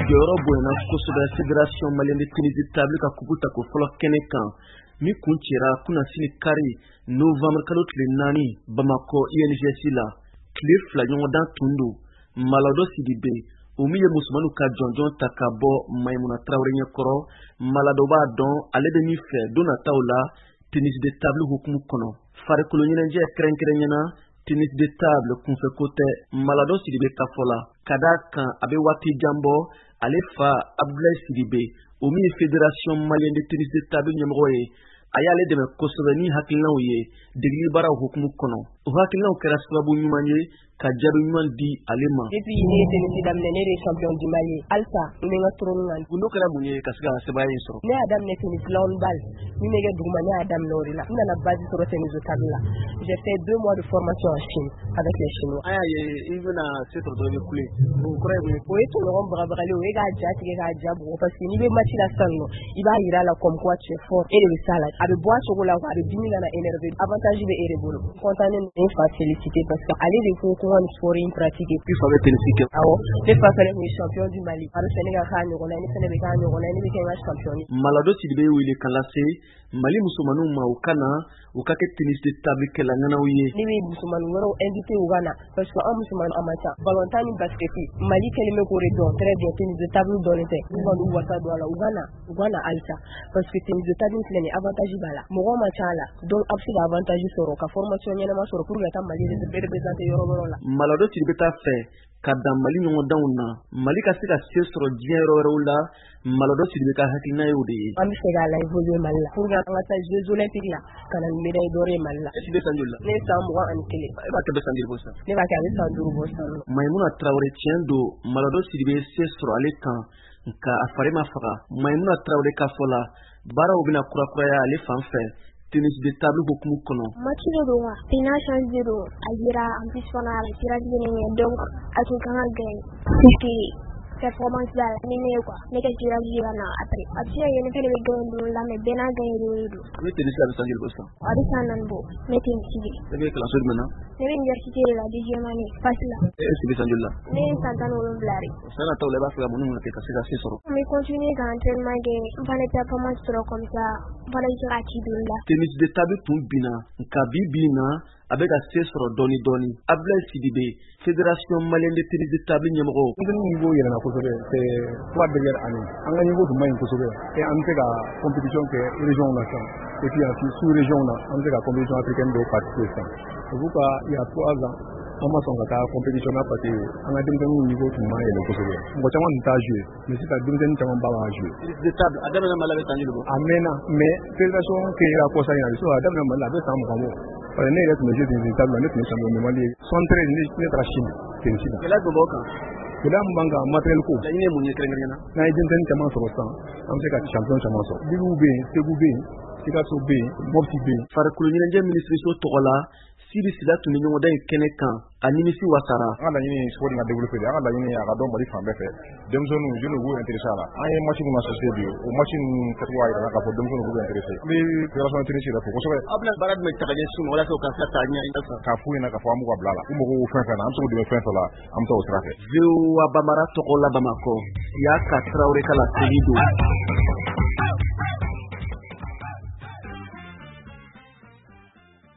jɔyɔrɔ bonyana kosɛbɛ Fédération Malienne de Tennis de Table ka kubu ta ko fɔlɔ kɛnɛ kan min kun cɛra kunasini kari novembre kalo tile 4 Bamako INGS la tile 2 ɲɔgɔndan tun don Malado Sidibe o min ye musomanw ka jɔnjɔn ta ka bɔ Maïmouna Traoré ɲɛkɔrɔ. Malado b'a dɔn ale bɛ min fɛ don nataw la tennis de table hukumu kɔnɔ. Farikolo ɲɛnajɛ kɛrɛnkɛrɛnyana tennis de table kunfɛ ko tɛ Malado Sidibe ka fɔ la ka d'a kan a bɛ waati jan bɔ ale fa Abdoulaye Sidibe o min ye Fédération Malienne de Tennis de Table ɲɛmɔgɔ ye a y'ale dɛmɛ kosɛbɛ ni hakilinaw ye degeli baaraw hukumu kɔnɔ. O hakilinaw kɛra sababu ɲuman ye ka jaabi ɲuman di ale ma. Depuis ne ye tennis daminɛ ne de ye champion du Mali halisa n bɛ n ka trône kan. Gundo kɛra mun ye ka se ka sebaaya in sɔrɔ? Ne y'a daminɛ tennis lawn ball min bɛ kɛ duguma ne y'a daminɛ o de la. N nana base sɔrɔ tennis de table la. J'ai fait 2 mois de formation en Chine avec les Chinois. An y'a ye i bɛna se sɔrɔ dɔrɔn i bɛ kule. O kɔrɔ ye mun ye? O ye tɔɲɔgɔn bagabagali o ye k'a ja tigɛ k'a ja bugɔ parce que n'i bɛ match la sisan nɔ i b'a yira la comme quoi tu es fort e de bɛ s'a la. A bɛ bɔ a cogo la a bɛ dimi kana énervé avantage bɛ e de bolo. Content ne fa félicité parce que ale de ko ko ŋa nin sport in pratiquer. I fa bɛ tennis kɛ? Awɔ ne fa fɛnɛ tun ye champion du Mali. A bɛ fɛ ne ka k'a ɲɔgɔnna ye ne fɛnɛ bɛ k'a ɲɔgɔnna ye ne bɛ kɛ n ka champion ye. Malado Sidibe wele kan lase Mali musomanninw ma u ka na u ka kɛ tennis de table kɛlaŋanaw ye. Ne bɛ musomannin wɛrɛw invité u ka na parce que an musomannin a man ca. Ballontan ni basket Mali kɛlen bɛ k'o de dɔn très bien tennis de table dɔnnen tɛ. U ka n'u wasa don a la u ka na halisa parce que tennis de table filɛ nin avantage b'a la. Mɔgɔw man ca a la donc a bɛ se ka avantage sɔrɔ ka formation ɲɛnama sɔrɔ pour ka taa Mali représenter yɔrɔ wɛrɛw la. Malado Sidibe t'a fɛ ka dan Mali ɲɔgɔndanw na Mali ka se ka se sɔrɔ diɲɛ yɔrɔ wɛrɛw la. Malado Sidibe ka hakilina ye o de ye. An bɛ fɛ k'a la évoluer Mali la pour que an ka taa Jeux olympiques la ka na ni médaille d'or ye Mali la. E si bɛ san joli la? Ne ye san 21. E b'a kɛ bɛ san joli bɔ sisan? Ne b'a kɛ a bɛ san 5 bɔ sisan. Maïmouna Traoré tiɲɛ don Malado Sidibe ye se sɔrɔ ale kan nka a fari ma faga. Maïmouna Traoré ka fɔ la baaraw bɛna kurakuraya ale fan fɛ tennis de table hukumu kɔnɔ. Match de don wa? Pina chance de don. A yira en plus fana a bɛ tirage de ɲɛ donc a tun kan ka gagner. Puisque performance b'a la ni ne ye quoi ne kɛ tirage ka na après. A bɛ se ka kɛ ne fɛnɛ bɛ gagner don la mais bɛɛ n'a gagner don de don. Ne tennis a bɛ san joli bɔ sisan? A bɛ san 4 bɔ. Ne tennis de. Ne bɛ kalanso jumɛn na? Ne bɛ université de la 2e année Fass la. E si bɛ san joli la? Ne ye san 17 de. San nataw la i b'a fɛ ka mun kɛ ka se ka se sɔrɔ? N bɛ continuer ka entraînement kɛ n fana performance sɔrɔ comme ça n fana bɛ se ka ci don la. Tennis de table tun binna nka bi na a bɛ ka se sɔrɔ dɔɔni dɔɔni. Abdoulaye Sidibe Fédération Malienne de Tennis de Table ɲɛmɔgɔ. Niveau yɛlɛna kosɛbɛ c'est 3 dernières années. An ka niveau tun man ɲi kosɛbɛ et an bɛ se ka compétition kɛ région na sisan et puis sous région na an bɛ se ka compétition africaine dɔw participer sisan. C'est pourquoi il y a 3 ans an ma sɔn ka taa compétition na parce que an ka denmisɛnninw niveau tun man yɛlɛ kosɛbɛ. Mɔgɔ caman tun t'a jouer mais sisan denmisɛnnin caman b'a jouer. Tennis de table a daminɛ Mali la a bɛ san joli bɔ? A mɛnna mais fédération créera kɔsa in na so a daminɛ Mali la a bɛ san 20 bɔ. Parce que ne yɛrɛ tun bɛ jouer tennis de table la ne tun ye champion du Mali ye. 73 ne taara Chine tennis la. Gɛlɛya dɔ b'aw kan? Gɛlɛya min b'an kan matériel ko. Laɲini ye mun ye kɛrɛnkɛrɛnnenya la? N'an ye denmisɛnnin caman sɔrɔ sisan an bɛ se ka champion caman sɔrɔ. Ligiw bɛ yen Segu bɛ yen Sikaso bɛ yen Mopti bɛ yen. Farikolo ɲɛnajɛ minisiriso tɔgɔ la Sidi Sida tun bɛ ɲɔgɔndan in kɛnɛ kan a nimisi wasara. An ka laɲini sport in ka développer de an ka laɲini a ka dɔn Mali fan bɛɛ fɛ denmisɛnninw jeunes b'u intéressé a la. An ye match min associé bi o match ninnu kɛcogo y'a jira k'a fɔ denmisɛnninw b'u intéressé. An bɛ fédération tennis yɛrɛ fo kosɛbɛ. Aw bɛna baara jumɛn ta ka ɲɛsin ma walasa u ka se ka taa ɲɛ k'a f'u ɲɛna k'a fɔ an b'u ka bila la. U mago b'o fɛn fɛn na an bɛ se k'u dɛmɛ fɛn fɛn la an bɛ taa o sira fɛ. VOA Bambara tɔgɔ la Bamako Yaka Traoré ka laseli don.